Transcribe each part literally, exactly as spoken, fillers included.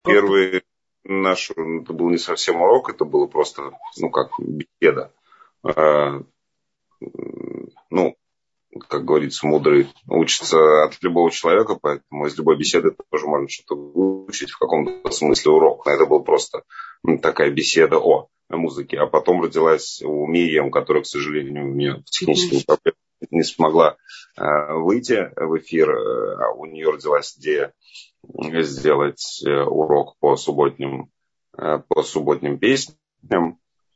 Первый наш, это был не совсем урок, это было просто, ну, как беседа. Ну, как говорится, мудрый учится от любого человека, поэтому из любой беседы тоже можно что-то выучить, в каком-то смысле урок. Но это была просто такая беседа о музыке. А потом родилась у Мириам, которая, к сожалению, у нее технические проблемы не смогла выйти в эфир. А у нее родилась идея сделать урок по субботним, по субботним песням.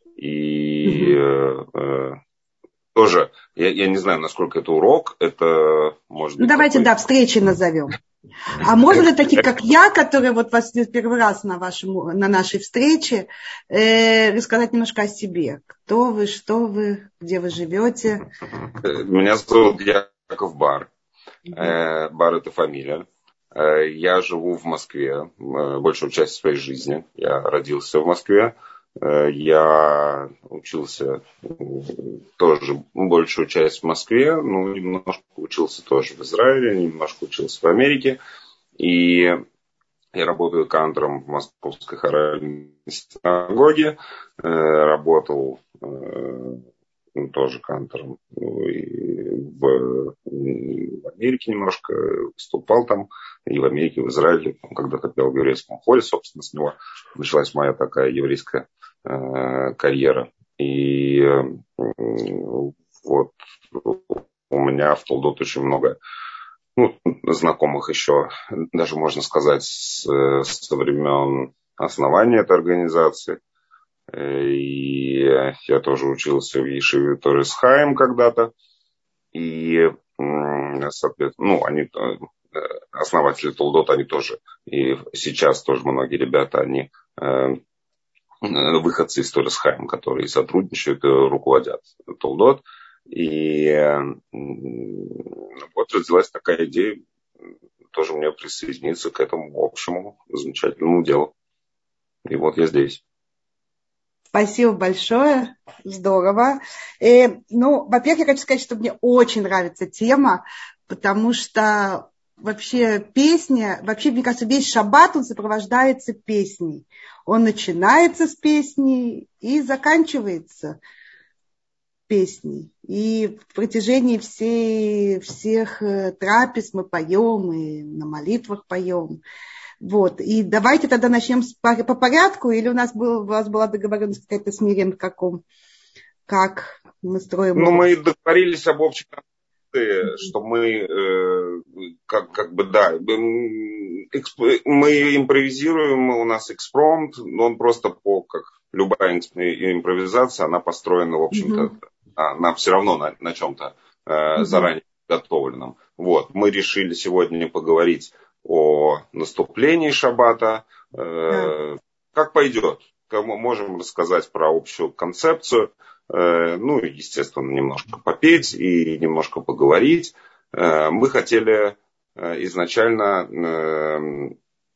И mm-hmm. тоже, я, я не знаю, насколько это урок, это может быть... Давайте, такой... да, встречи назовем. А можно ли такие, как я, которые вот вас первый раз на, вашем, на нашей встрече, э, рассказать немножко о себе? Кто вы, что вы, где вы живете? Меня зовут Яков Бар. Э, Бар – это фамилия. Э, я живу в Москве э, большую часть своей жизни. Я родился в Москве. Э, я учился тоже большую часть в Москве. Ну, немножко учился тоже в Израиле, немножко учился в Америке. И я работаю кантором в Московской хоральной синагоге. Э, работал э, тоже кантором и в, в Америке немножко выступал там, и в Америке, и в Израиле. Когда-то пел в еврейском хоре, собственно, с него началась моя такая еврейская э, карьера. И э, вот у меня в Толдот очень много ну, знакомых еще, даже можно сказать, с, со времен основания этой организации. И я тоже учился в Ешиве Торес Хаим когда-то. И, соответственно, ну, они, основатели Толдот, они тоже, и сейчас тоже многие ребята, они выходцы из Торес Хаим, которые сотрудничают и руководят Толдот. И вот родилась такая идея тоже мне присоединиться к этому общему замечательному делу. И вот я здесь. Спасибо большое, здорово. И, ну, во-первых, я хочу сказать, что мне очень нравится тема, потому что вообще песня, вообще, мне кажется, весь шаббат, он сопровождается песней. Он начинается с песни и заканчивается песней. И в протяжении всей, всех трапез мы поем, и на молитвах поем. Вот. И давайте тогда начнем по, по порядку, или у нас, был, у вас была договоренность какая-то с Мирием, в каком, как мы строим... Ну, мы договорились об общей концепции, mm-hmm. что мы, э, как, как бы, да, эксп, мы импровизируем, у нас экспромт, но он просто по, как любая импровизация, она построена, в общем-то, mm-hmm. она все равно на, на чем-то э, mm-hmm. заранее подготовленном. Вот. Мы решили сегодня поговорить о наступлении шаббата, э, yeah. как пойдет. Можем рассказать про общую концепцию, э, ну, естественно, немножко попеть и немножко поговорить. Э, мы хотели э, изначально, э,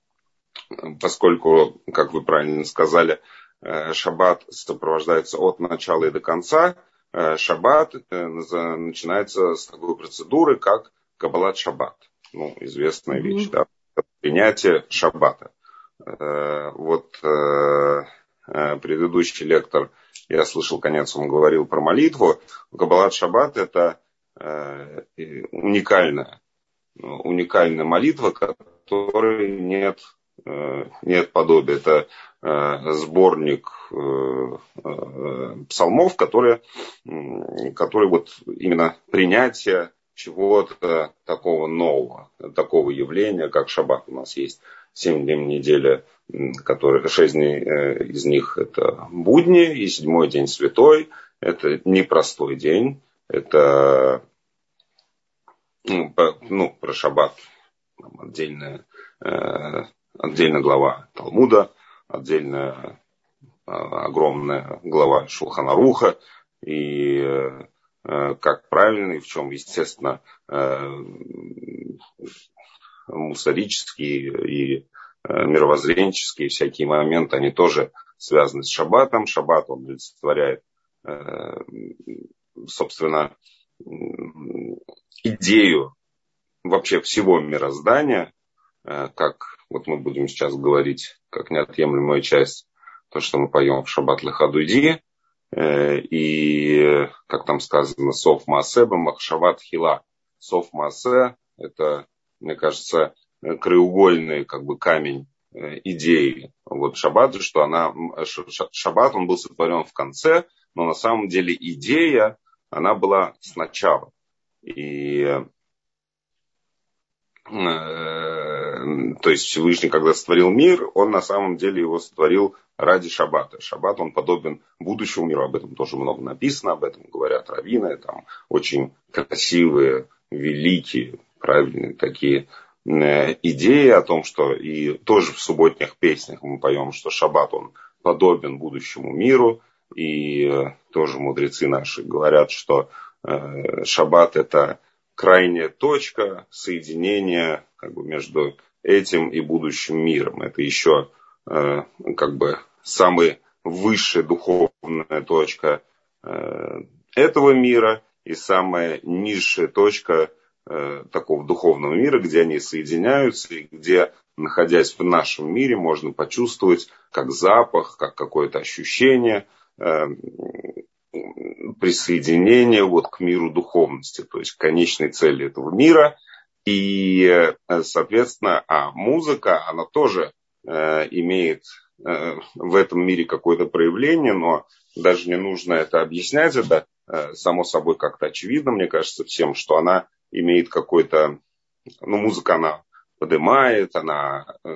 поскольку, как вы правильно сказали, э, шаббат сопровождается от начала и до конца, э, шаббат э, начинается с такой процедуры, как каббалат шаббат. Ну, известная mm-hmm. вещь, да, принятие шаббата. Э, вот э, предыдущий лектор, я слышал конец, он говорил про молитву. Каббалат шаббат – это э, уникальная, уникальная молитва, которой нет, э, нет подобия. Это э, сборник э, э, псалмов, которые, которые вот именно принятие чего-то такого нового, такого явления, как шаббат. У нас есть семь дней недели, которые, шесть дней из них это будни, и седьмой день святой. Это непростой день. Это, ну, ну про шаббат отдельная, отдельная глава Талмуда, отдельная огромная глава Шулхан Аруха. И как правильно и в чем, естественно, мусорические и мировоззренческие всякие моменты, они тоже связаны с шаббатом. Шаббат, он олицетворяет, собственно, идею вообще всего мироздания, как вот мы будем сейчас говорить как неотъемлемая часть, то, что мы поем в шаббат лехадуйди. И, как там сказано, сов маасе бамахшава тхила. Сов маасе – это, мне кажется, краеугольный как бы камень идеи вот шаббата, что она, шаббат, он был сотворен в конце, но на самом деле идея, она была сначала. И э, то есть Всевышний, когда сотворил мир, он на самом деле его сотворил ради шаббата. Шаббат, он подобен будущему миру, об этом тоже много написано, об этом говорят раввины, там очень красивые, великие, правильные такие идеи о том, что и тоже в субботних песнях мы поем, что шаббат, он подобен будущему миру, и тоже мудрецы наши говорят, что э, шаббат это крайняя точка соединения как бы, между этим и будущим миром. Это еще э, как бы самая высшая духовная точка э, этого мира и самая низшая точка такого духовного мира, где они соединяются и где, находясь в нашем мире, можно почувствовать как запах, как какое-то ощущение э, присоединения вот к миру духовности, то есть к конечной цели этого мира. И, соответственно, а музыка, она тоже э, имеет э, в этом мире какое-то проявление, но даже не нужно это объяснять, это э, само собой как-то очевидно, мне кажется, всем, что она имеет какой-то, ну, музыка, она поднимает, она э,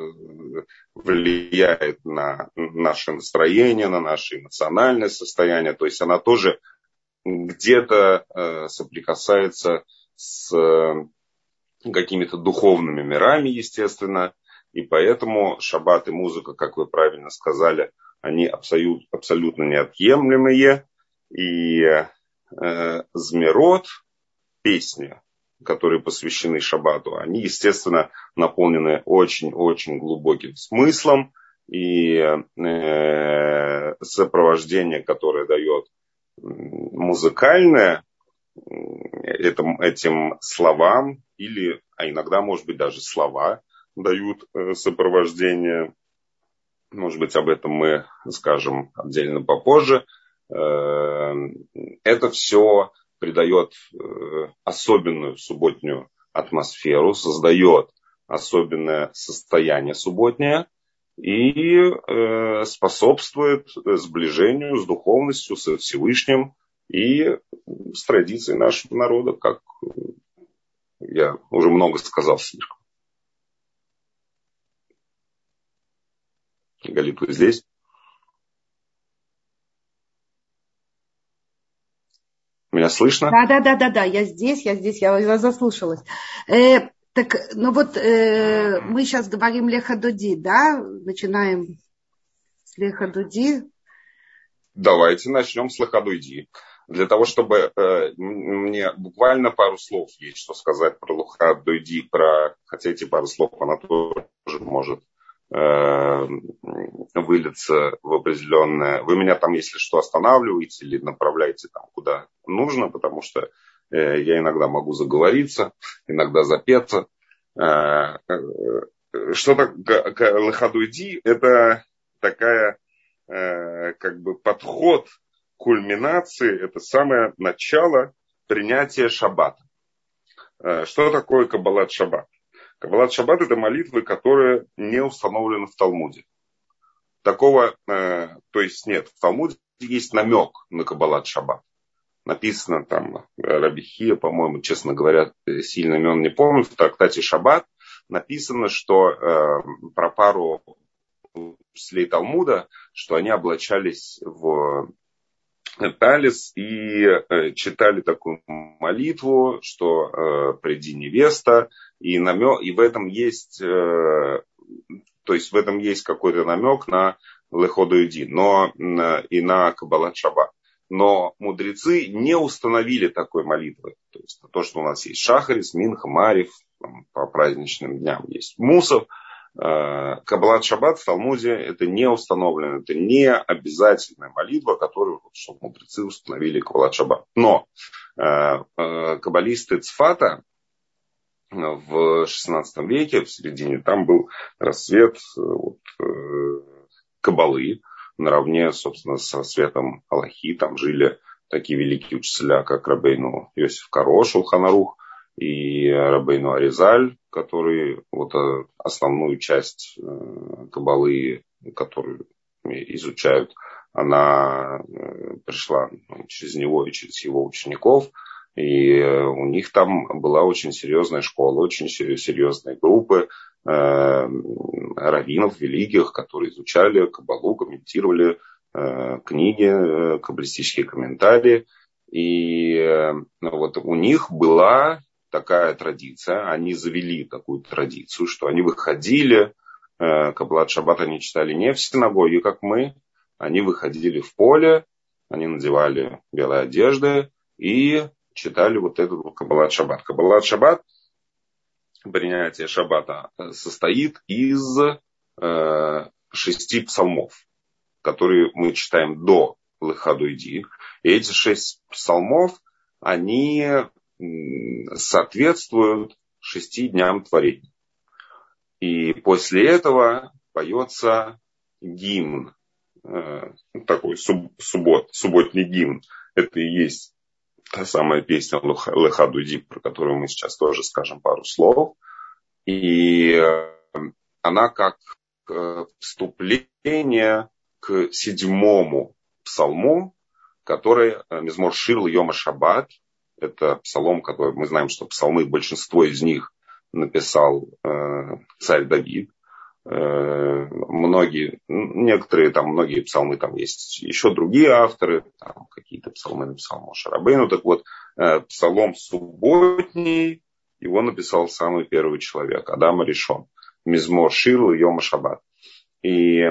влияет на наше настроение, на наше эмоциональное состояние, то есть она тоже где-то э, соприкасается с э, какими-то духовными мирами, естественно, и поэтому шаббат и музыка, как вы правильно сказали, они абсолют, абсолютно неотъемлемые, и э, змирот, песни, которые посвящены шаббату, они, естественно, наполнены очень-очень глубоким смыслом. И э, сопровождение, которое дает музыкальное этим, этим словам, или, а иногда, может быть, даже слова дают э, сопровождение. Может быть, об этом мы скажем отдельно попозже. Э, это все придает э, особенную субботнюю атмосферу, создает особенное состояние субботнее и э, способствует сближению с духовностью, со Всевышним и с традицией нашего народа, как я уже много сказал слишком. Галит, вы здесь? Меня слышно? Да, да, да, да, да, я здесь, я здесь, я, я заслушалась. Э, так, ну вот э, мы сейчас говорим лехадуди, да? Начинаем с лехадуди. Давайте начнем с лехадуди. Для того, чтобы э, мне буквально пару слов есть, что сказать про лехадуди, про, хотя эти пару слов она тоже может э, вылиться в определенное. Вы меня там, если что, останавливаете или направляете там, куда нужно, потому что э, я иногда могу заговориться, иногда запеться. Э, э, что такое лехадуди? Это такая э, как бы подход кульминации, это самое начало принятия шаббата. Что такое каббалат шаббат? Каббалат шаббат это молитвы, которые не установлены в Талмуде. Такого, то есть нет, в Талмуде есть намек на каббалат шаббат. Написано там Раби Хия, по-моему, честно говоря, сильно имен не помню, в трактате Шаббат написано, что про пару учителей Талмуда, что они облачались в талис и э, читали такую молитву, что э, приди невеста, и, намек, и в этом есть, э, то есть в этом есть какой-то намек на леходуиди, но на, и на каббалат шаббат. Но мудрецы не установили такой молитвы. То есть то, что у нас есть шахарис, минха, марив, там, по праздничным дням есть мусов. Каббалат шаббат в Талмуде это не установлено, это не обязательная молитва, которую что мудрецы установили каббалат шаббат. Но э, э, каббалисты Цфата, в шестнадцатом веке, в середине, там был расцвет вот, каббалы, наравне, собственно, с расцветом Алахи. Там жили такие великие учителя, как Рабейну Йосиф Каро, Шулхан Арух, и Рабейну Аризаль, который вот основную часть каббалы, которую изучают, она пришла через него и через его учеников. И у них там была очень серьезная школа, очень серьезные группы э, раввинов великих, которые изучали каббалу, комментировали э, книги, э, каббалистические комментарии. И э, вот у них была такая традиция, они завели такую традицию, что они выходили, э, каббалат шаббат они читали не в синагоге, как мы, они выходили в поле, они надевали белые одежды и читали вот этот каббалат шаббат. Каббалат шаббат, принятие шаббата, состоит из э, шести псалмов, которые мы читаем до Леха Дуйди. И эти шесть псалмов, они соответствуют шести дням творения. И после этого поется гимн, э, такой суб, суббот, субботний гимн. Это и есть та самая песня Леха Дуйди, про которую мы сейчас тоже скажем пару слов. И она как вступление к седьмому псалму, который Мизмор Шир Йома Шаббат. Это псалом, который мы знаем, что псалмы, большинство из них написал царь Давид. Многие, некоторые там, многие псалмы, там есть еще другие авторы, там какие-то псалмы написал Моше Рабейну. Так вот, псалом субботний, его написал самый первый человек, Адам Аришон, Мизмор Шир Йома Шаббат. И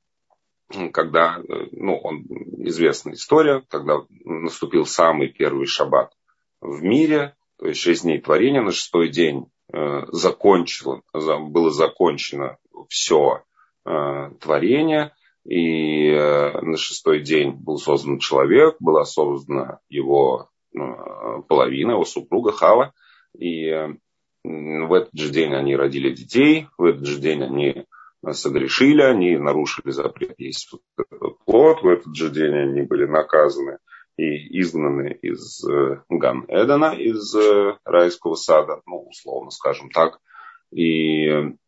когда, ну, он, известная история, когда наступил самый первый шаббат в мире, то есть шесть дней творения, на шестой день закончило, было закончено все э, творение, и э, на шестой день был создан человек, была создана его э, половина, его супруга Хава, и э, в этот же день они родили детей, в этот же день они согрешили, они нарушили запрет есть плод, в этот же день они были наказаны и изгнаны из э, Ган-Эдена, из э, райского сада, ну, условно скажем так. И,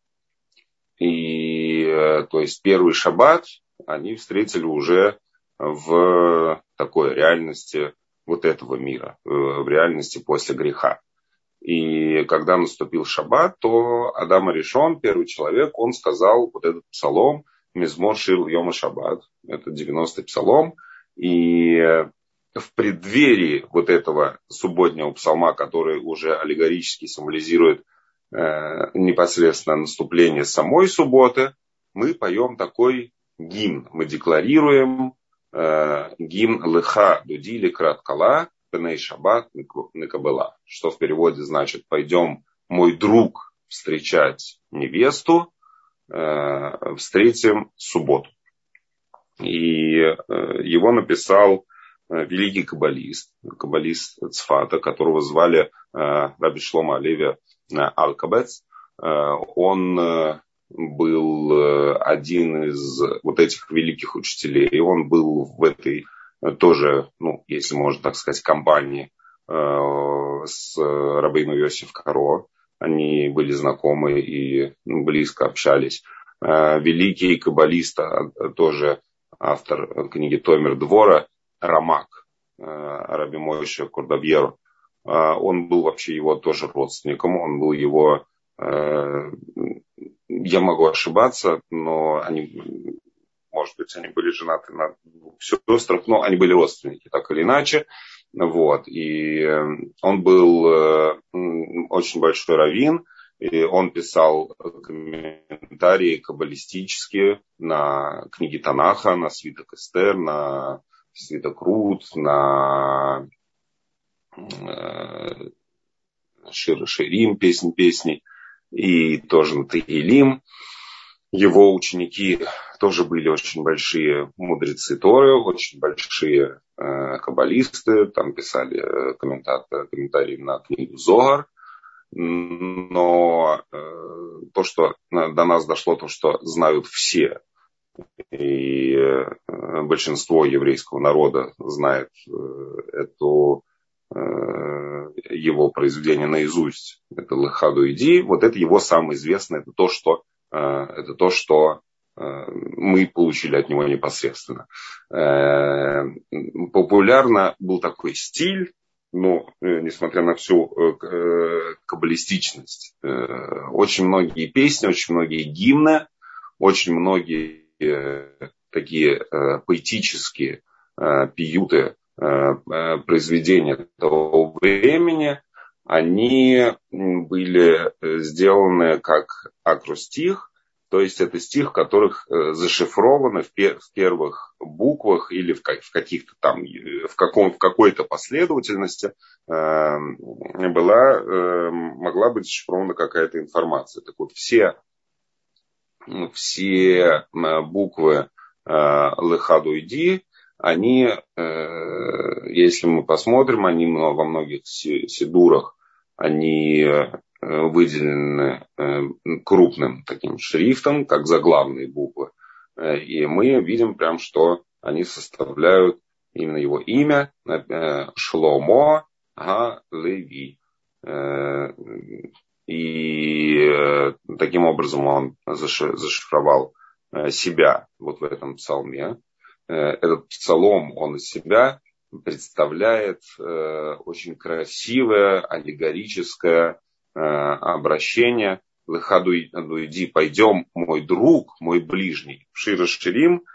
и э, то есть первый шаббат они встретили уже в такой реальности вот этого мира, э, в реальности после греха. И когда наступил шаббат, то Адам Аришон, первый человек, он сказал вот этот псалом Мизмор Шир Йома Шаббат. Это девяностый псалом. И в преддверии вот этого субботнего псалма, который уже аллегорически символизирует э, непосредственно наступление самой субботы, мы поем такой гимн. Мы декларируем э, гимн Леха Дуди Ликрат Кала Пеней Шаббат Некабела, что в переводе значит «Пойдем, мой друг, встречать невесту, э, встретим субботу». И э, его написал великий каббалист, каббалист Цфата, которого звали э, Раби Шломо Алеви Алкабец. Э, он э, был э, один из вот этих великих учителей. И он был в этой э, тоже, ну, если можно так сказать, компании э, с Рабейну Йосиф Каро. Они были знакомы и ну, близко общались. Э, великий каббалист, тоже автор книги Томер Двора, Рамак, Раби Моше Кордовьеро, он был вообще его тоже родственником, он был его, я могу ошибаться, но они, может быть, они были женаты на двух сестрах, но они были родственники, так или иначе. Вот. И он был очень большой раввин, и он писал комментарии каббалистические на книги Танаха, на свиток Эстер, на свиток Рут, на э, Шир Ширим, песни песней, и тоже на Тегилим. Его ученики тоже были очень большие мудрецы Торы, очень большие э, каббалисты, там писали комментарии на книгу Зоар. но то, что до нас дошло, то, что знают все, и большинство еврейского народа знает эту, его произведение наизусть, это Леха Дуиди, вот это его самое известное, это то, что, это то, что мы получили от него непосредственно. Популярно был такой стиль, но, несмотря на всю каббалистичность, очень многие песни, очень многие гимны, очень многие такие поэтические пиюты, произведения того времени, они были сделаны как акростих, то есть это стих, в которых зашифровано в, пер, в первых буквах или в, в каких-то там, в, каком, в какой-то последовательности э, была, э, могла быть зашифрована какая-то информация. Так вот, все, все буквы э, Леха Дуиди, они, э, если мы посмотрим, они во многих сидурах, они выделены крупным таким шрифтом, как заглавные буквы. И мы видим прям, что они составляют именно его имя Шломо га-Леви. И таким образом он зашифровал себя вот в этом псалме. Этот псалом, он из себя представляет очень красивое, аллегорическое обращение. Леха Дуиди, пойдем, мой друг, мой ближний. Шир ха-Ширим,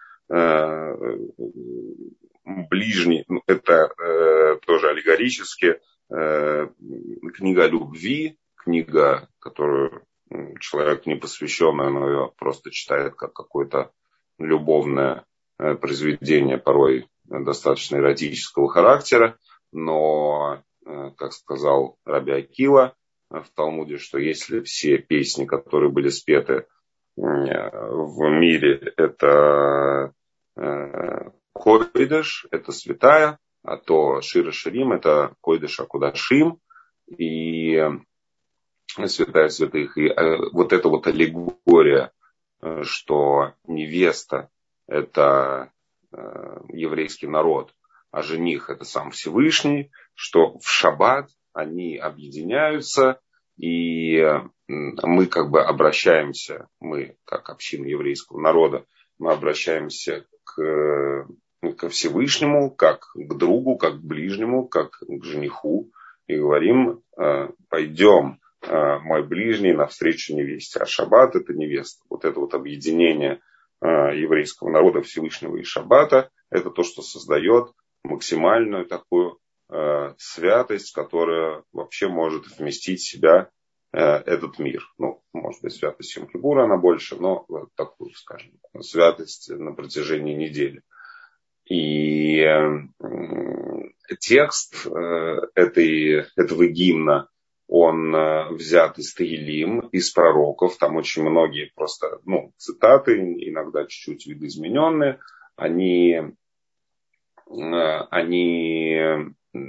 ближний, это тоже аллегорически книга о любви, книга, которую человек не посвященный, но ее просто читает как какое-то любовное произведение, порой достаточно эротического характера, но, как сказал Раби Акива в Талмуде, что если все песни, которые были спеты в мире, это койдеш, это святая, а то шир ха-Ширим, это койдеш а-кодашим, и святая святых. И вот эта вот аллегория, что невеста это еврейский народ, а жених это сам Всевышний, что в шаббат они объединяются, и мы как бы обращаемся, мы как община еврейского народа, мы обращаемся к, ко Всевышнему, как к другу, как к ближнему, как к жениху, и говорим, пойдем, мой ближний, навстречу невесте. А шаббат это невеста. Вот это вот объединение еврейского народа Всевышнего и шаббата, это то, что создает максимальную такую э, святость, которая вообще может вместить в себя э, этот мир. Ну, может быть, святость Йом-Кипура она больше, но вот такую, скажем, святость на протяжении недели. И э, текст э, этой, этого гимна, он э, взят из Таилим, из пророков. Там очень многие просто, ну, цитаты, иногда чуть-чуть видоизмененные. Они, э, они э,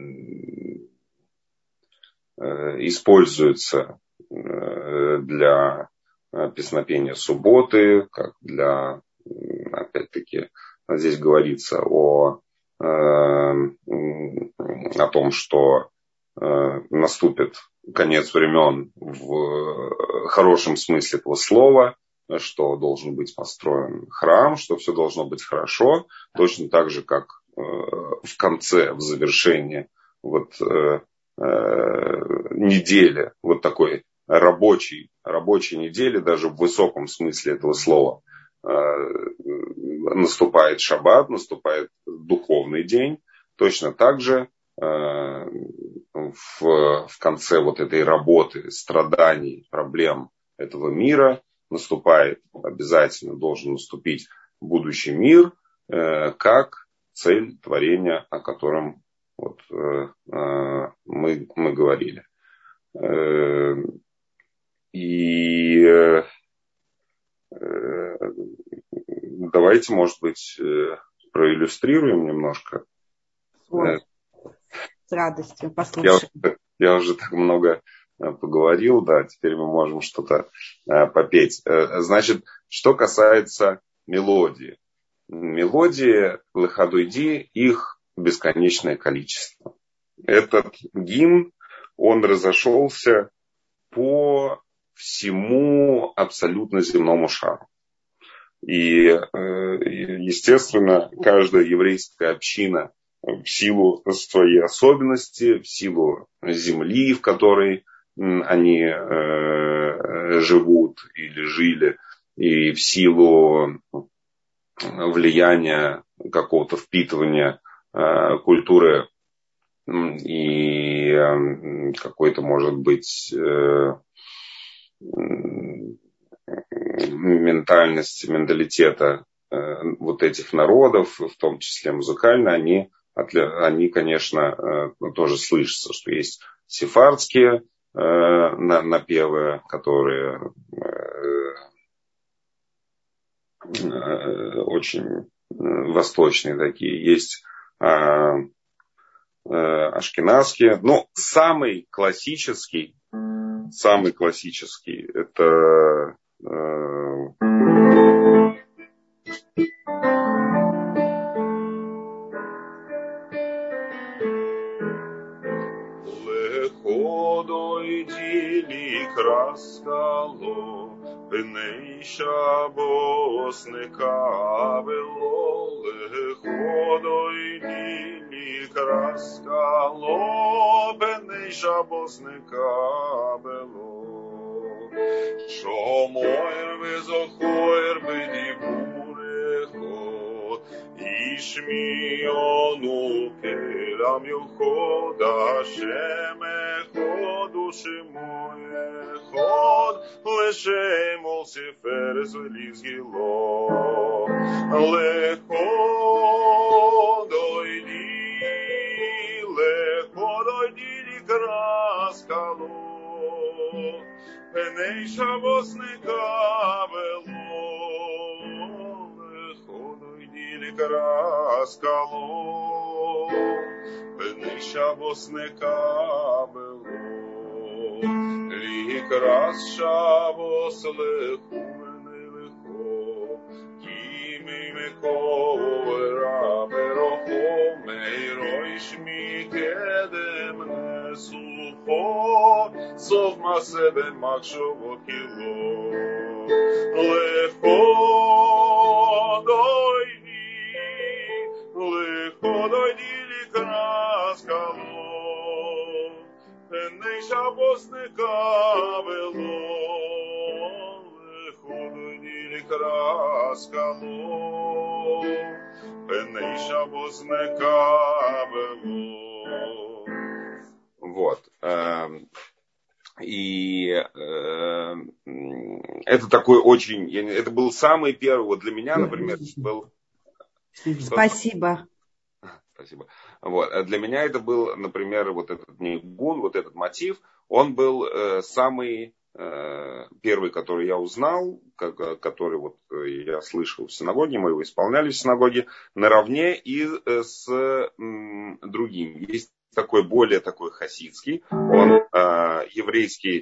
используются э, для песнопения субботы, как для, опять-таки, здесь говорится о, э, о том, что э, наступит конец времен в хорошем смысле этого слова, что должен быть построен храм, что все должно быть хорошо, точно так же, как э, в конце, в завершении вот, э, э, недели, вот такой рабочей, рабочей недели, даже в высоком смысле этого слова, э, наступает шаббат, наступает духовный день, точно так же э, в, в конце вот этой работы, страданий, проблем этого мира наступает, обязательно должен наступить будущий мир, э, как цель творения, о котором вот, э, э, мы, мы говорили. Э, и э, давайте, может быть, э, проиллюстрируем немножко. Ой, с радостью послушаем. Я, я уже так много поговорил, да, теперь мы можем что-то попеть. Значит, что касается мелодии. Мелодии Леха-Дойди, их бесконечное количество. Этот гимн, он разошелся по всему абсолютно земному шару. И, естественно, каждая еврейская община в силу своей особенности, в силу земли, в которой они живут или жили, и в силу влияния какого-то впитывания культуры и какой-то, может быть, ментальности, менталитета вот этих народов, в том числе музыкально, они, они конечно, тоже слышатся, что есть сефардские напевы, которые очень восточные такие, есть ашкеназские, но самый классический, самый классический, это Bnei Shabbos nekabelo lechodoi li kraskalo Bnei Shabbos nekabelo Shomoer vezochoer bediburecho Ishmionu kelam yochod Hashem echod u'shemo echod L'shem ol seferes v'lizgilo L'echod oidi L'echod oidi likras kalo Bnei Shabbos nekabelo L'echod oidi likras kalo Bnei Shabbos nekabelo Likras Shabbos lechu v'nelecho Kimi meko era berocho Meiro ishmi kedem nesucho Sof maseh ben makshavot kilo Lechod oidi Lechod oidi likras kalo Bnei Shabbos nekabelo L'echod oidi likras kalo Bnei Shabbos nekabelo. Вот. И это такой очень... Это был самый первый... Вот для меня, например, был... Спасибо. Спасибо. Вот. А для меня это был, например, вот этот нигун, вот этот мотив, он был э, самый э, первый, который я узнал, как, который вот я слышал в синагоге, мы его исполняли в синагоге, наравне и э, с э, другим. Есть такой более такой хасидский, он э, еврейский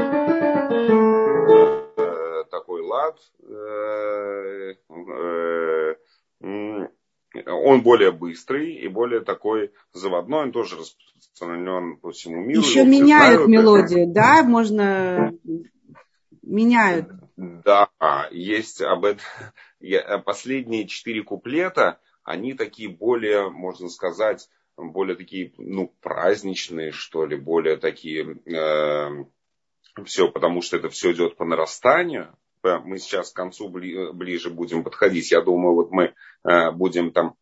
э, такой лад, э, э, э, он более быстрый и более такой заводной, он тоже распространен по всему миру. Еще меняют мелодию, да, можно меняют. Да, есть об этом. Последние четыре куплета, они такие более, можно сказать, более такие, ну, праздничные, что ли, более такие, э, все, потому что это все идет по нарастанию. Мы сейчас к концу ближе будем подходить. Я думаю, вот мы будем там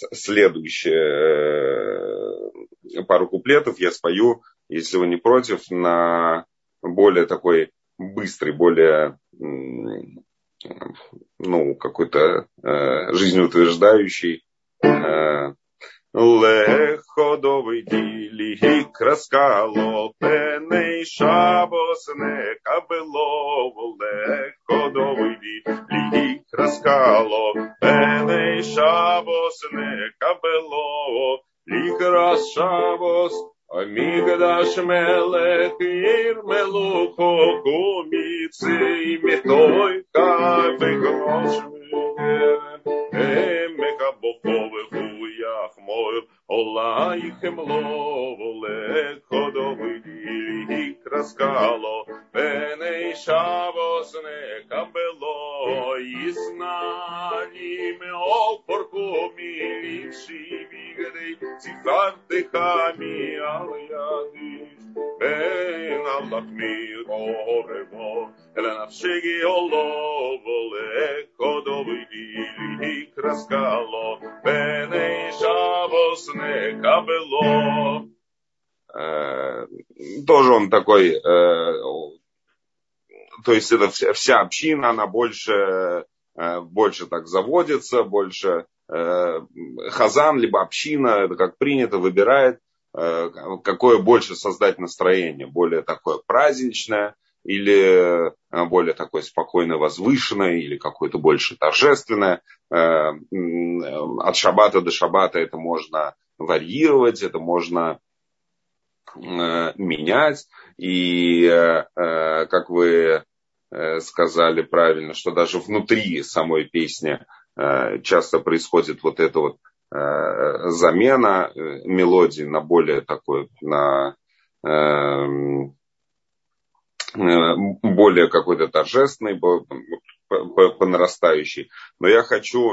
следующие пару куплетов я спою, если вы не против, на более такой быстрый, более, ну, какой-то жизнеутверждающий. Леходовый дили краскало Бней Shabbos nekabelo Леходовый дили краскало Бней Shabbos nekabelo Likras Shabbos Мигдаш мелех ир мелухо гумицей метой кавигошми эмека боховы хуях мой олайхем ловоле ходовы или краскало беней шавосне кабело изнаним опорку миливший вигдей цифарты хами алядиш бен аллахми оремо эланавшеги оловоле ходовы или краскало беней шавосне кабело. Тоже он такой, э, то есть это вся, вся община, она больше, э, больше так заводится, больше э, хазан, либо община, это как принято, выбирает, э, какое больше создать настроение, более такое праздничное, или более такое спокойно возвышенное, или какое-то больше торжественное. Э, от шаббата до шаббата это можно варьировать, это можно менять. И э, как вы сказали правильно, что даже внутри самой песни э, часто происходит вот эта вот э, замена мелодии на более такой, на э, более какой-то торжественный, по, по, по нарастающей. Но я хочу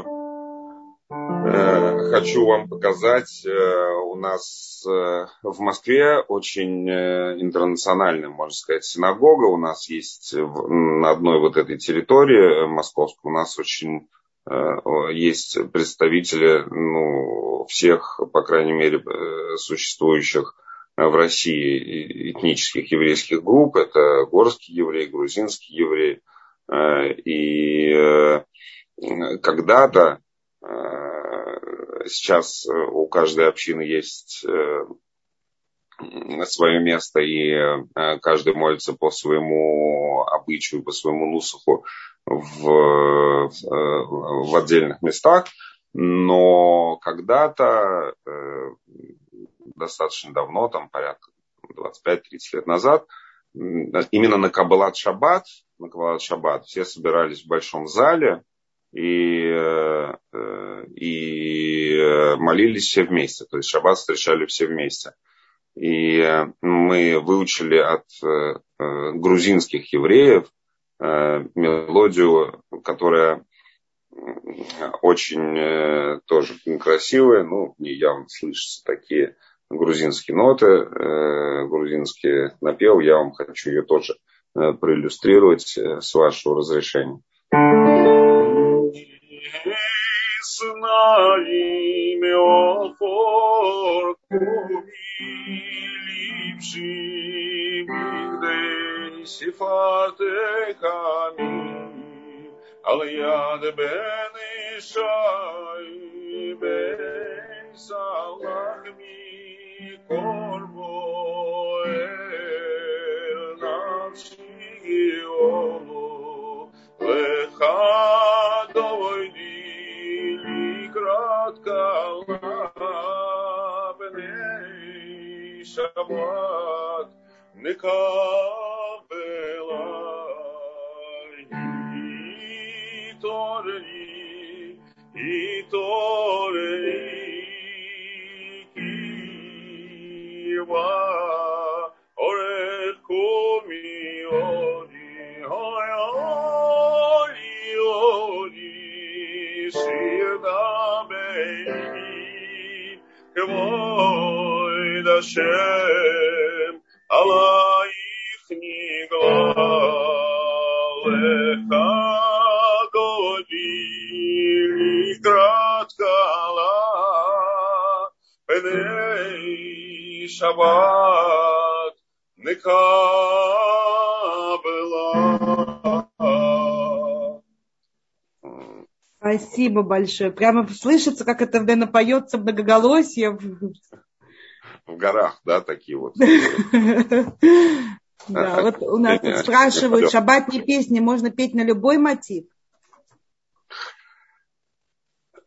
Хочу вам показать, у нас в Москве очень интернациональная, можно сказать, синагога. У нас есть на одной вот этой территории московской, у нас очень есть представители, ну, всех, по крайней мере, существующих в России этнических еврейских групп. Это горский еврей, грузинский еврей. И когда-то сейчас у каждой общины есть свое место, и каждый молится по своему обычаю, по своему нусуху в, в отдельных местах. Но когда-то, достаточно давно, там порядка двадцать пять тридцать лет назад, именно на Каббалат Шаббат, на Каббалат Шаббат все собирались в большом зале, И, и молились все вместе. То есть шаббат встречали все вместе. И мы выучили от грузинских евреев мелодию, которая очень тоже красивая. Ну, не явно слышатся такие грузинские ноты, грузинский напев. Я вам хочу ее тоже проиллюстрировать с вашего разрешения. Знаем охор кумиливший мигдей сифатеками аль-яд бен ишай бен салахми корбо эл навши геоло леха довойди бней шаббат некабела и тори и тори кива орех куми оди ой оди оди ширда Kvoid Hashem alayich nigla lecha godi likrat kala bnei Shabbat nekabela. Спасибо большое. Прямо слышится, как это, наверное, поется многоголосие. В горах, да, такие вот. Да, вот у нас тут спрашивают, шаббатные песни можно петь на любой мотив?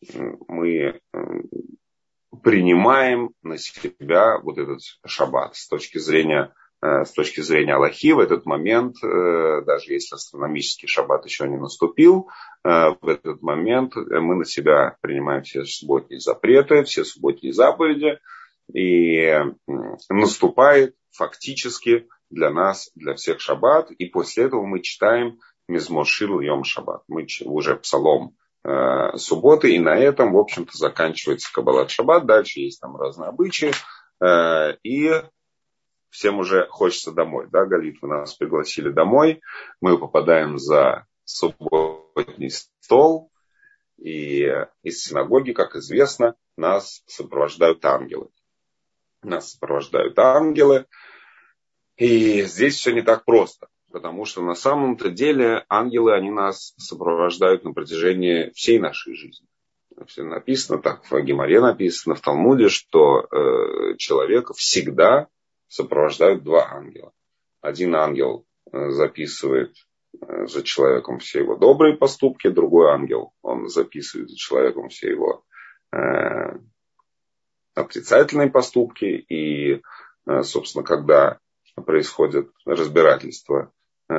мы принимаем на себя вот этот шаббат с точки зрения, с точки зрения алахи. В этот момент, даже если астрономический шаббат еще не наступил, в этот момент мы на себя принимаем все субботние запреты, все субботние заповеди, и наступает фактически для нас, для всех шаббат, и после этого мы читаем Мизмор шир льем шаббат. Мы уже псалом э, субботы, и на этом, в общем-то, заканчивается Каббалат шаббат. Дальше есть там разные обычаи, э, и всем уже хочется домой. Да, Галит, вы нас пригласили домой, мы попадаем за субботний стол, и из синагоги, как известно, нас сопровождают ангелы. Нас сопровождают ангелы, и здесь все не так просто. Потому что на самом-то деле ангелы, они нас сопровождают на протяжении всей нашей жизни. Все написано так, в Гемаре написано, в Талмуде, что э, человека всегда сопровождают два ангела. Один ангел э, записывает э, за человеком все его добрые поступки, другой ангел, он записывает за человеком все его э, отрицательные поступки. И, э, собственно, когда происходит разбирательство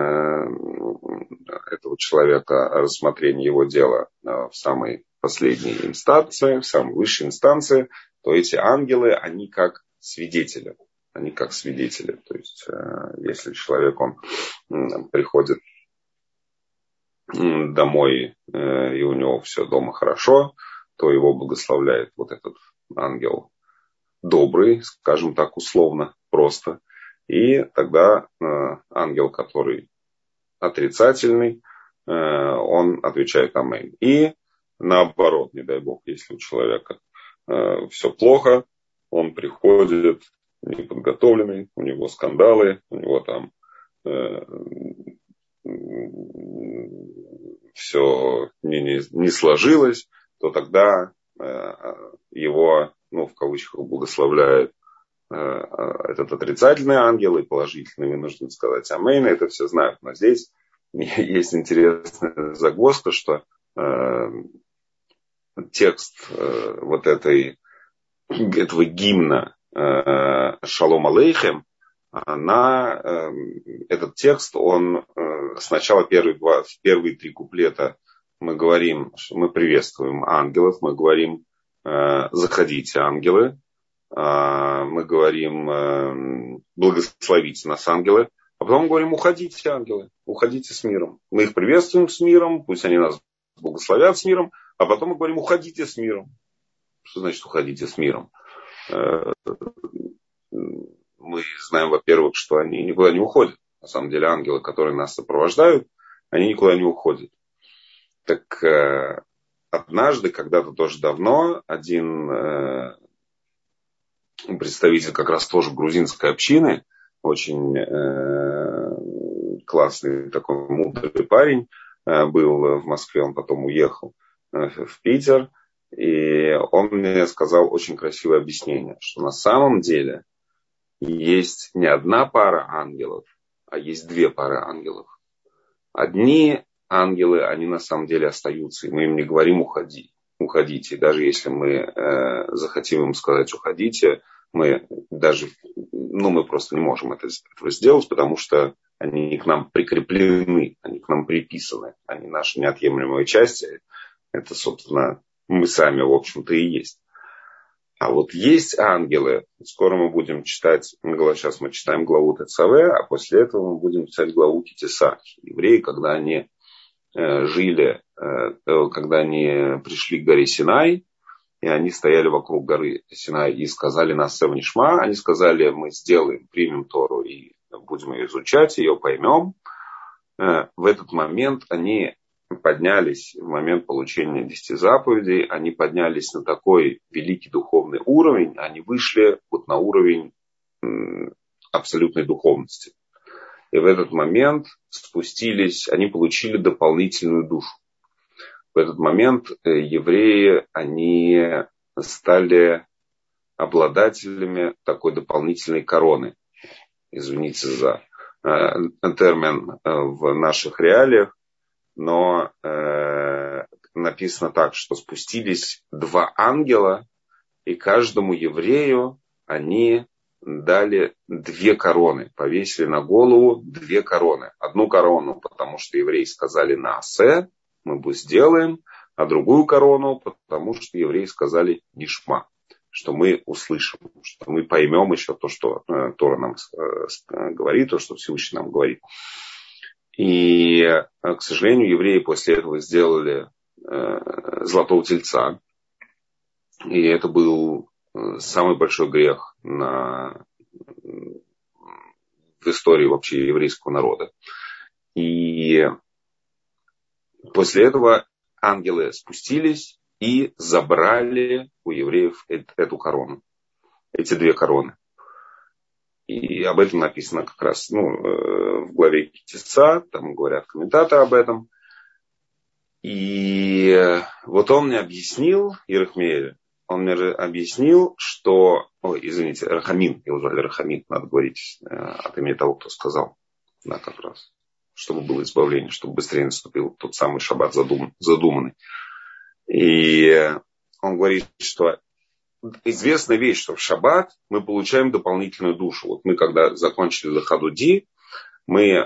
этого человека, рассмотрение его дела в самой последней инстанции, в самой высшей инстанции, то эти ангелы, они как свидетели. Они как свидетели. То есть, если человек, он приходит домой, и у него все дома хорошо, то его благословляет вот этот ангел добрый, скажем так, условно, просто. И тогда э, ангел, который отрицательный, э, он отвечает аминь. И наоборот, не дай бог, если у человека э, все плохо, он приходит неподготовленный, у него скандалы, у него там э, все не, не, не сложилось, то тогда э, его, ну, в кавычках, благословляет этот отрицательный ангел, и положительный вынужден сказать амейн, это все знают. Но здесь есть интересная загвоздка, что э, текст э, вот этой, этого гимна э, Шалом алейхем, она, э, этот текст, он э, сначала первые, два, первые три куплета мы говорим, что мы приветствуем ангелов, мы говорим э, заходите, ангелы. Мы говорим, благословите нас, ангелы. А потом мы говорим, уходите, ангелы, уходите с миром. Мы их приветствуем с миром, пусть они нас благословят с миром. А потом мы говорим, уходите с миром. Что значит уходите с миром? Мы знаем, во-первых, что они никуда не уходят. На самом деле ангелы, которые нас сопровождают, они никуда не уходят. Так однажды, когда-то тоже давно, один представитель как раз тоже грузинской общины, очень э, классный такой мудрый парень, э, был в Москве, он потом уехал э, в Питер, и он мне сказал очень красивое объяснение, что на самом деле есть не одна пара ангелов, а есть две пары ангелов. Одни ангелы, они на самом деле остаются, и мы им не говорим уходи. Уходите. Даже если мы э, захотим им сказать уходите, мы даже, ну, мы просто не можем это, этого сделать, потому что они к нам прикреплены, они к нам приписаны, они наши неотъемлемые части. Это, собственно, мы сами, в общем-то, и есть. А вот есть ангелы, скоро мы будем читать, сейчас мы читаем главу Тецаве, а после этого мы будем читать главу Китиса. Евреи, когда они жили, когда они пришли к горе Синай, и они стояли вокруг горы Синай и сказали нас Севнишма, они сказали, мы сделаем, примем Тору и будем ее изучать, ее поймем. В этот момент они поднялись, в момент получения десяти заповедей, они поднялись на такой великий духовный уровень, они вышли вот на уровень абсолютной духовности. И в этот момент спустились, они получили дополнительную душу. В этот момент евреи, они стали обладателями такой дополнительной короны. Извините за термин в наших реалиях, но написано так, что спустились два ангела, и каждому еврею они дали две короны, повесили на голову две короны. Одну корону, потому что евреи сказали «наасе», мы бы сделаем, а другую корону, потому что евреи сказали «нишма», что мы услышим, что мы поймем еще то, что э, Тора нам э, говорит, то, что Всевышний нам говорит. И, э, к сожалению, евреи после этого сделали э, золотого тельца. И это был самый большой грех на, в истории вообще еврейского народа. И после этого ангелы спустились и забрали у евреев эту корону, эти две короны. И об этом написано как раз ну, в главе Ки-Тица, там говорят комментаторы об этом. И вот он мне объяснил, Ерахмеэль, он мне объяснил, что... Ой, извините, Рахамин, его звали Рахамин, надо говорить от имени того, кто сказал. Да, как раз. Чтобы было избавление, чтобы быстрее наступил тот самый шаббат задум, задуманный. И он говорит, что известная вещь, что в шаббат мы получаем дополнительную душу. Вот мы, когда закончили Лехадуди, мы э,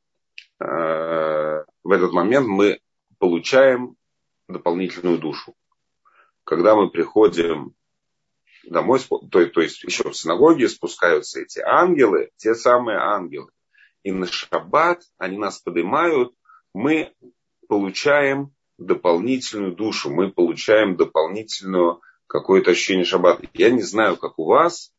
в этот момент мы получаем дополнительную душу. Когда мы приходим домой, то, то есть еще в синагоге спускаются эти ангелы, те самые ангелы. И на шаббат они нас поднимают, мы получаем дополнительную душу, мы получаем дополнительную какое-то ощущение шаббата. Я не знаю, как у вас,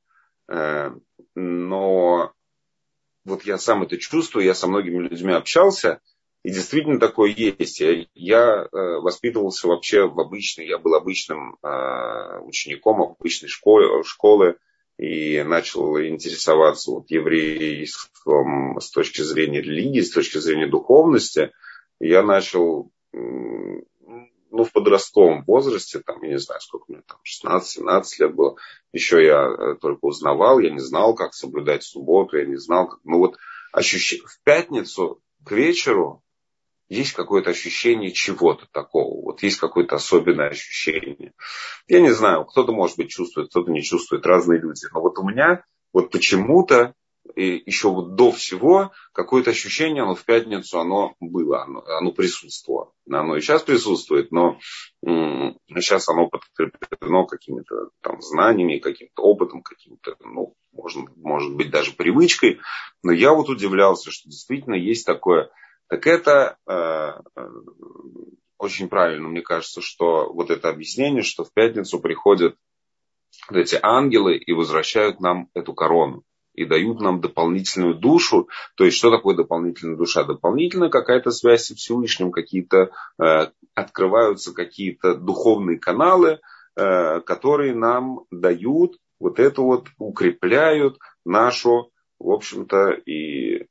но вот я сам это чувствую, я со многими людьми общался, и действительно такое есть. Я, я э, воспитывался вообще в обычной, я был обычным э, учеником обычной школы, школы и начал интересоваться вот, еврейством с точки зрения религии, с точки зрения духовности. Я начал э, ну, в подростковом возрасте, там, я не знаю, сколько мне там, шестнадцать-семнадцать лет было, еще я э, только узнавал, я не знал, как соблюдать субботу, я не знал, как... Ну вот ощущение в пятницу к вечеру есть какое-то ощущение чего-то такого. Вот есть какое-то особенное ощущение. Я не знаю, кто-то, может быть, чувствует, кто-то не чувствует, разные люди. Но вот у меня вот почему-то и еще вот до всего какое-то ощущение, оно в пятницу, оно было, оно, оно присутствовало. Оно и сейчас присутствует, но м- сейчас оно подкреплено какими-то там знаниями, каким-то опытом, каким-то, ну, может, может быть, даже привычкой. Но я вот удивлялся, что действительно есть такое. Так это э, очень правильно, мне кажется, что вот это объяснение, что в пятницу приходят вот эти ангелы и возвращают нам эту корону. И дают нам дополнительную душу. То есть, что такое дополнительная душа? Дополнительная какая-то связь со Всевышним, какие-то э, открываются какие-то духовные каналы, э, которые нам дают вот это вот, укрепляют нашу, в общем-то, и...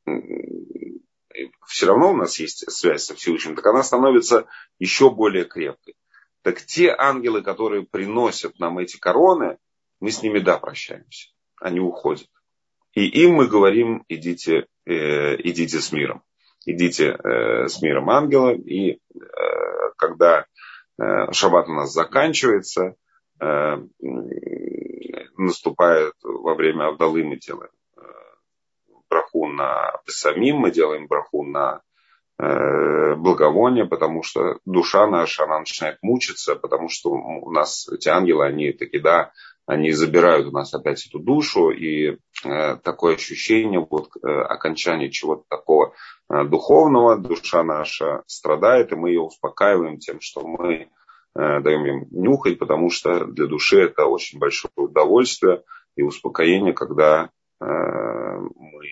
все равно у нас есть связь со Всевышним, так она становится еще более крепкой. Так те ангелы, которые приносят нам эти короны, мы с ними, да, прощаемся. Они уходят. И им мы говорим, идите, э, идите с миром. Идите э, с миром ангела. И э, когда э, шаббат у нас заканчивается, э, наступает во время Авдалы, мы делаем браху на Песамим, мы делаем браху на э, благовоние, потому что душа наша, она начинает мучиться, потому что у нас эти ангелы, они таки, да, они забирают у нас опять эту душу, и э, такое ощущение вот, э, окончания чего-то такого э, духовного, душа наша страдает, и мы ее успокаиваем тем, что мы э, даем им нюхать, потому что для души это очень большое удовольствие и успокоение, когда э, мы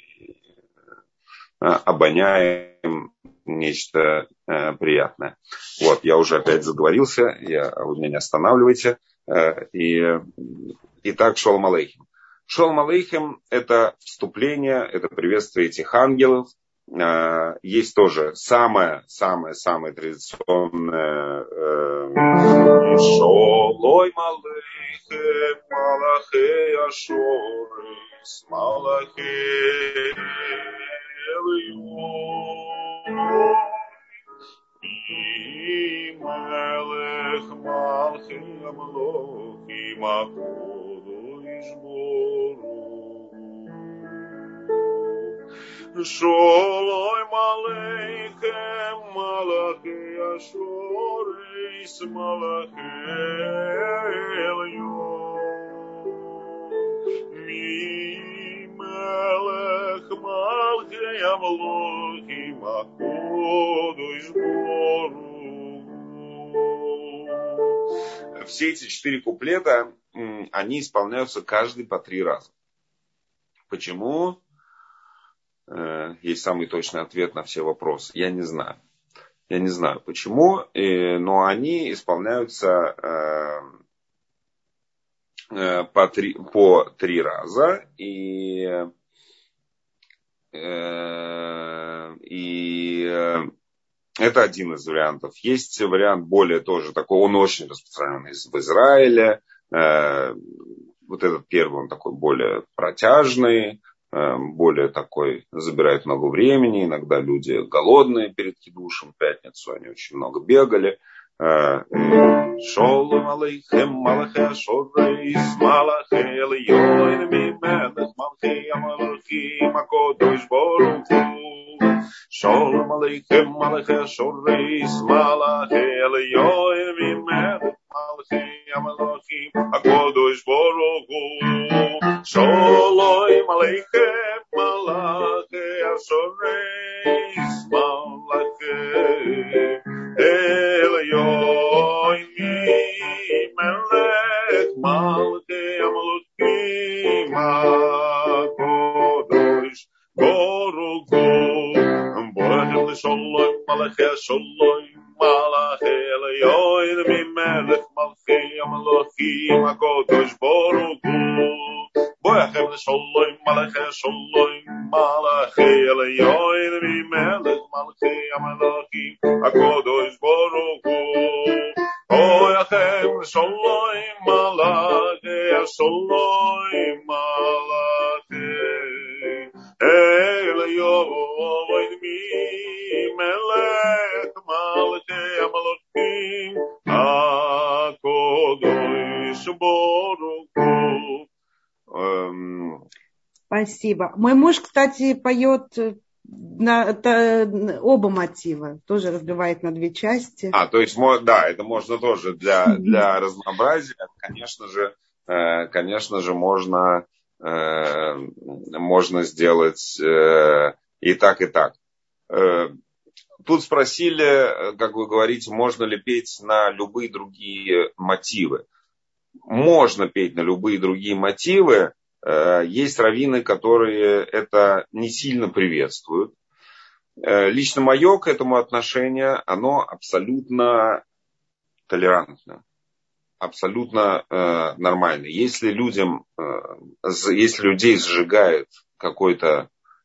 э, обоняем нечто э, приятное. Вот, я уже опять заговорился, я, вы меня не останавливайте. И, итак, шолом алейхим. Шолом алейхим – это вступление, это приветствие этих ангелов. Есть тоже самое-самое-самое традиционное шолом алейхим, малахей ашорис, малахей эльон. מלכי המלוכים הקודש ברוך הוא. שלום עליכם מלאכי השורש מלאכי עליון ממלך מלכי המלוכים הקודש ברוך הוא. Все эти четыре куплета, они исполняются каждый по три раза. Почему? Есть самый точный ответ на все вопросы. Я не знаю. Я не знаю почему, но они исполняются по три, по три раза. И, и это один из вариантов. Есть вариант более тоже такой, он очень распространенный в Израиле. Вот этот первый, он такой более протяжный. Более такой, забирает много времени. Иногда люди голодные перед кидушем в пятницу, они очень много бегали. Шолом алейхем малахи ашорейс малахи эльёин мимелех малахи амалахим акодош барух ху. Шолом алейхем малахи ашорейс малахи эльёин мимелех малахи амалахим акодоsh baruch hu. Shalom aleichem malachi ashoreis malachi elyon melech malachi amalokim akodosh baruch hu. Borechem l'shalom malachi asholom malachi elyon melech malachi amalokim akodosh baruch hu. Borechem l'shalom malachi shalom malachi elyon melech malachi amalokim akodosh baruch hu. Borechem l'shalom malachi shalom malachi elyon melech malachi amalokim akodosh baruch hu. Спасибо. Мой муж, кстати, поет на, это, оба мотива. Тоже разбивает на две части. А, то есть, да, это можно тоже для, для разнообразия. Конечно же, конечно же, можно, можно сделать и так, и так. Тут спросили, как вы говорите, можно ли петь на любые другие мотивы. Можно петь на любые другие мотивы. Есть раввины, которые это не сильно приветствуют. Лично мое к этому отношение, оно абсолютно толерантно, абсолютно э, нормально. Если людям, э, если людей сжигает какой-то,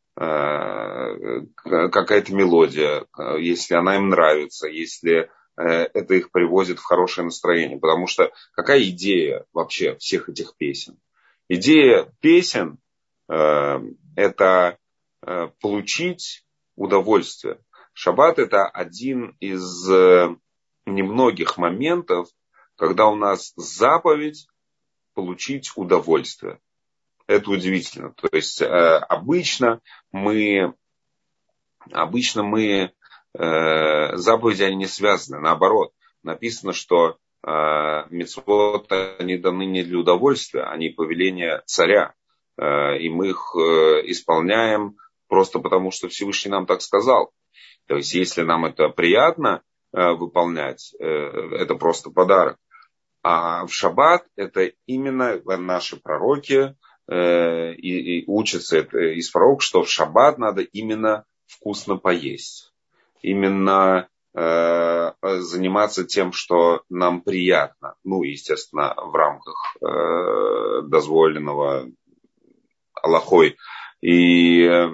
э, какая-то мелодия, если она им нравится, если э, это их приводит в хорошее настроение. Потому что какая идея вообще всех этих песен? Идея песен э, это э, получить удовольствие. Шаббат это один из э, немногих моментов, когда у нас заповедь получить удовольствие. Это удивительно. То есть э, обычно мы, обычно мы э, заповеди они не связаны. Наоборот, написано, что мицвот, они даны не для удовольствия, они повеления царя. И мы их исполняем просто потому, что Всевышний нам так сказал. То есть, если нам это приятно выполнять, это просто подарок. А в шаббат это именно наши пророки и, и учатся это из пророков, что в шаббат надо именно вкусно поесть. Именно заниматься тем, что нам приятно. Ну, естественно, в рамках э, дозволенного Аллахой. И э,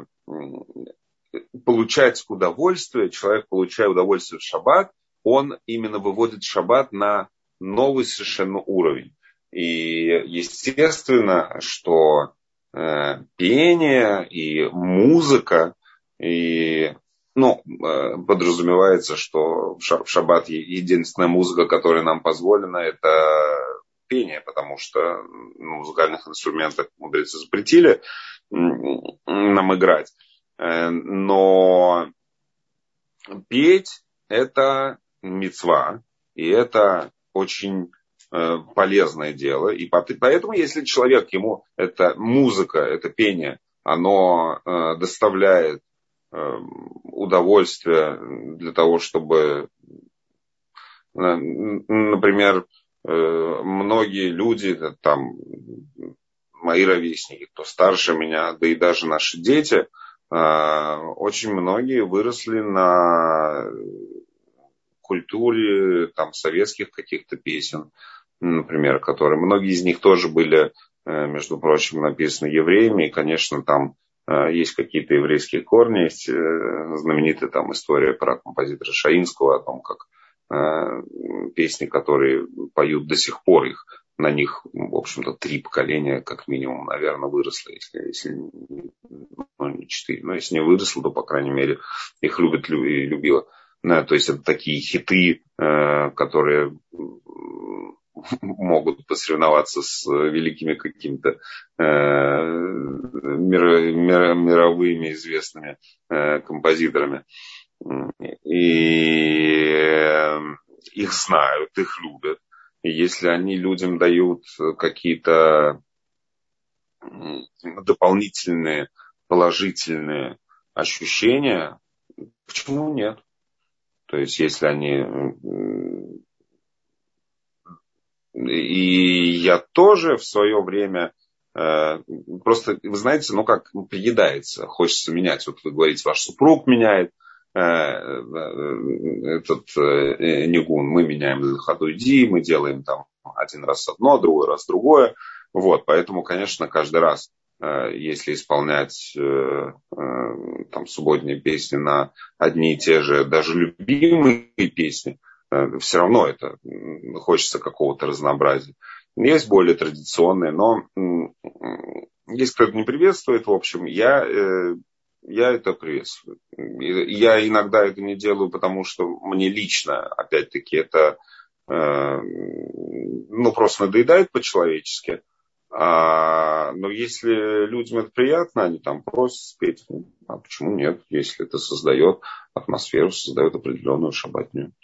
получать удовольствие, человек, получая удовольствие в шаббат, он именно выводит шаббат на новый совершенно уровень. И естественно, что э, пение и музыка, и ну, подразумевается, что в шаббат единственная музыка, которая нам позволена, это пение, потому что на музыкальных инструментах мудрецы запретили нам играть. Но петь – это мицва, и это очень полезное дело. И поэтому, если человек, ему эта музыка, это пение, оно доставляет удовольствие для того, чтобы, например, многие люди, там, мои ровесники, кто старше меня, да и даже наши дети, очень многие выросли на культуре там, советских каких-то песен, например, которые, многие из них тоже были, между прочим, написаны евреями, и, конечно, там есть какие-то еврейские корни, есть знаменитая там история про композитора Шаинского, о том, как песни, которые поют до сих пор, их на них, в общем-то, три поколения, как минимум, наверное, выросло, если, если ну, не четыре, но если не выросло, то, по крайней мере, их любят и любила. Да, то есть это такие хиты, которые могут посоревноваться с великими какими-то мировыми известными композиторами. И их знают, их любят. И если они людям дают какие-то дополнительные положительные ощущения, почему нет? То есть если они... И я тоже в свое время... Просто, вы знаете, ну как приедается, хочется менять. Вот вы говорите, ваш супруг меняет этот нигун, мы меняем лхадуйди, мы делаем там один раз одно, другой раз другое. Вот, поэтому, конечно, каждый раз, если исполнять там субботние песни на одни и те же, даже любимые песни, все равно это хочется какого-то разнообразия. Есть более традиционные, но если кто-то не приветствует, в общем, я, я это приветствую. Я иногда это не делаю, потому что мне лично, опять-таки, это ну, просто надоедает по-человечески. А, но если людям это приятно, они там просят спеть. А почему нет? Если это создает атмосферу, создает определенную шаббатню.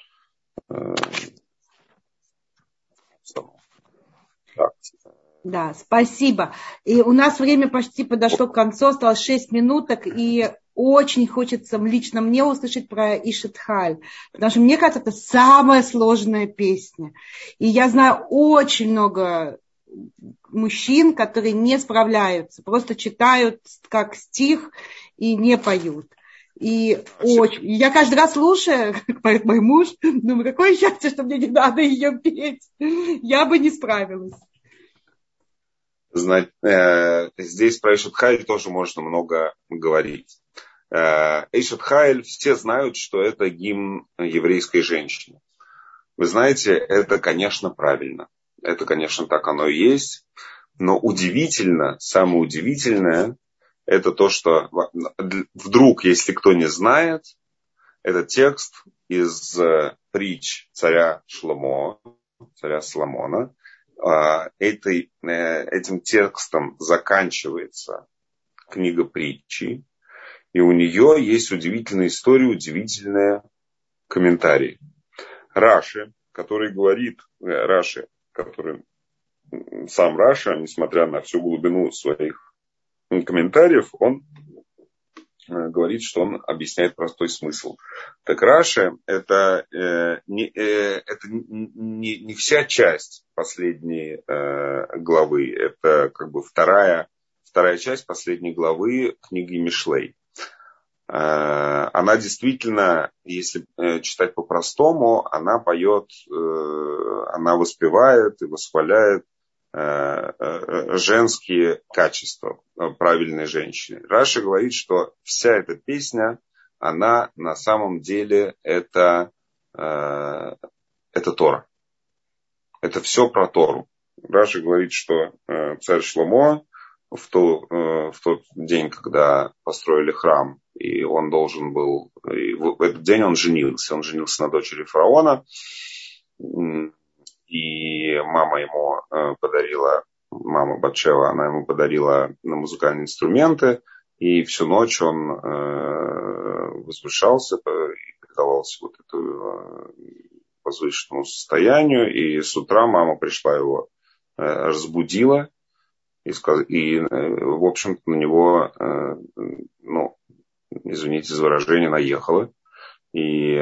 Да, спасибо. И у нас время почти подошло к концу, осталось шесть минуток, и очень хочется лично мне услышать про Ишетхаль, потому что мне кажется, это самая сложная песня. И я знаю очень много мужчин, которые не справляются, просто читают как стих и не поют. И очень... я каждый раз слушаю, как поет мой муж, думаю, какое счастье, что мне не надо ее петь. Я бы не справилась. Знать, э, здесь про Ишет-Хайль тоже можно много говорить. Э, Ишет-Хайль, все знают, что это гимн еврейской женщины. Вы знаете, это, конечно, правильно. Это, конечно, так оно и есть. Но удивительно, самое удивительное, это то, что вдруг, если кто не знает, это текст из притч царя Шломо, царя Соломона. Этой, этим текстом заканчивается книга притчи, и у нее есть удивительная история, удивительные комментарии. Раши, который говорит, Раши, который сам Раша, несмотря на всю глубину своих комментариев, он говорит, что он объясняет простой смысл. Так Раши это, э, не, э, это не, не вся часть последней э, главы, это как бы вторая, вторая часть последней главы книги Мишлей. Э, она действительно, если читать по-простому, она поет, э, она воспевает и восхваляет женские качества правильной женщины. Раши говорит, что вся эта песня, она на самом деле это, это Тора. Это все про Тору. Раши говорит, что царь Шломо в, то, в тот день, когда построили храм, и он должен был, и в этот день он женился, он женился на дочери фараона, и мама ему подарила, мама Батшева, она ему подарила музыкальные инструменты, и всю ночь он возвышался и предавался вот этому возвышенному состоянию, и с утра мама пришла его разбудила, и, и в общем-то, на него, ну, извините за выражение, наехала. И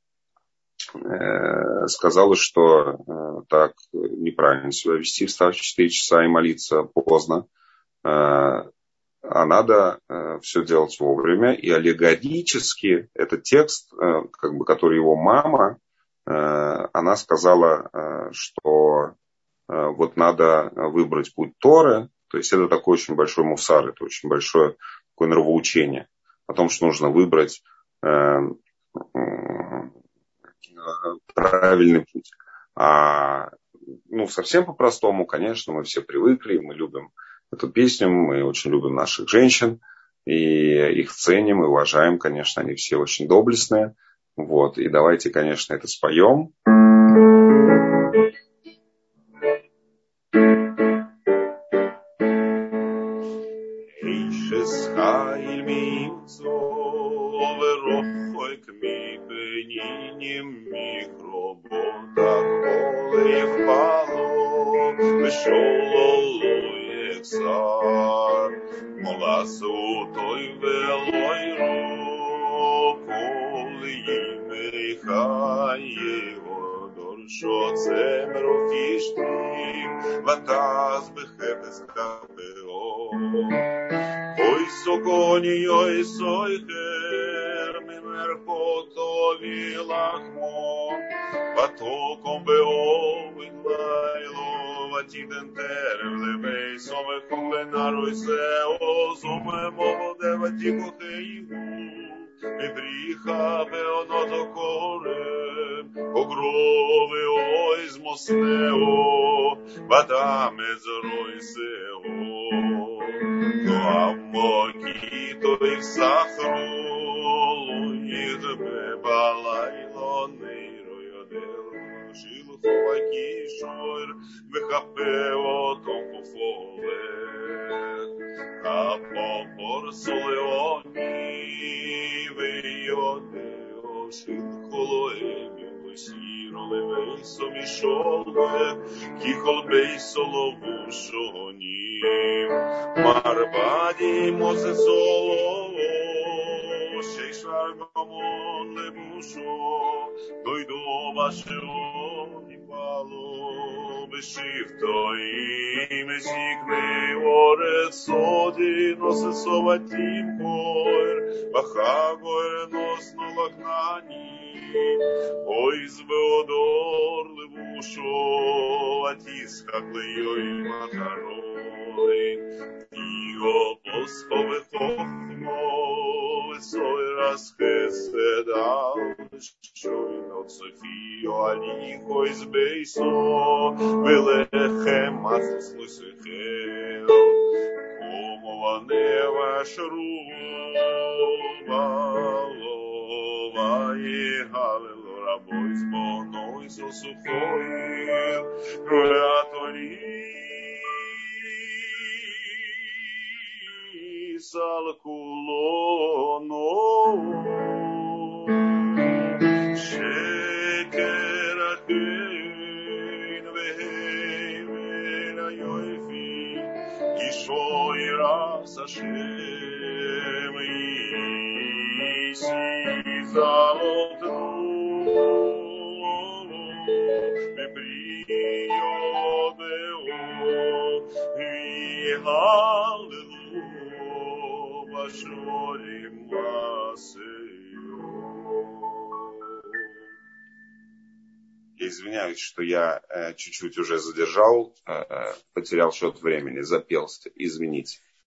сказала, что так неправильно себя вести, встать в четыре часа и молиться поздно. А надо все делать вовремя. И аллегорически этот текст, как бы, который его мама, она сказала, что вот надо выбрать путь Торы. То есть это такой очень большой мусар, это очень большое такое нравоучение о том, что нужно выбрать э, э, правильный путь. А ну, совсем по-простому, конечно, мы все привыкли, мы любим эту песню, мы очень любим наших женщин, и их ценим и уважаем, конечно, они все очень доблестные. Вот, и давайте, конечно, это споем. Oi sogoni oi soy her mi mercoto vilachmo bato con beo in lailo vatidenter le bei some con benaro se o some movo de vatiko heihu e bricha beo no to kore ogrove ois mosneo badam ezroi seo Amokito и сахру их бебалайло нейро йодел шилхо акишор вехапео тонкуфоле капопор солеони вейодео шилхо лоэмю Siro le veiso mi sholve, kichol beiso lo vushonim, marvadi mose solo, sheishar gamon le busho, doido vasheo nipalo, beshivto im shikne oret sodi, nose sovatim koer, bachagor nos nolaknani, Ois veodor levusho atis hakleyoi mataroi Io posco vechokmo Esoi ras chesed al Shoi not sofio alicho is beiso Velechem achos lusechem Como vaneva shru Valo Vaye Hallelujah Rabois monois o sufoil Creatoris al culono Sheker achin vehemen ayoifi Kishoy ras Hashem Isi zalot Я извиняюсь, что я э, чуть-чуть уже задержал, э, потерял счет времени, запелся. Извините.